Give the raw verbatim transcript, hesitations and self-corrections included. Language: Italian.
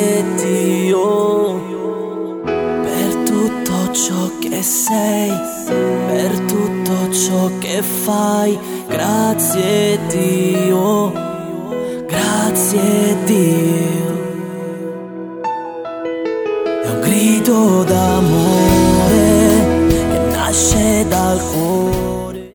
grazie Dio per tutto ciò che sei, per tutto ciò che fai. Grazie Dio, grazie Dio. È un grido d'amore che nasce dal cuore.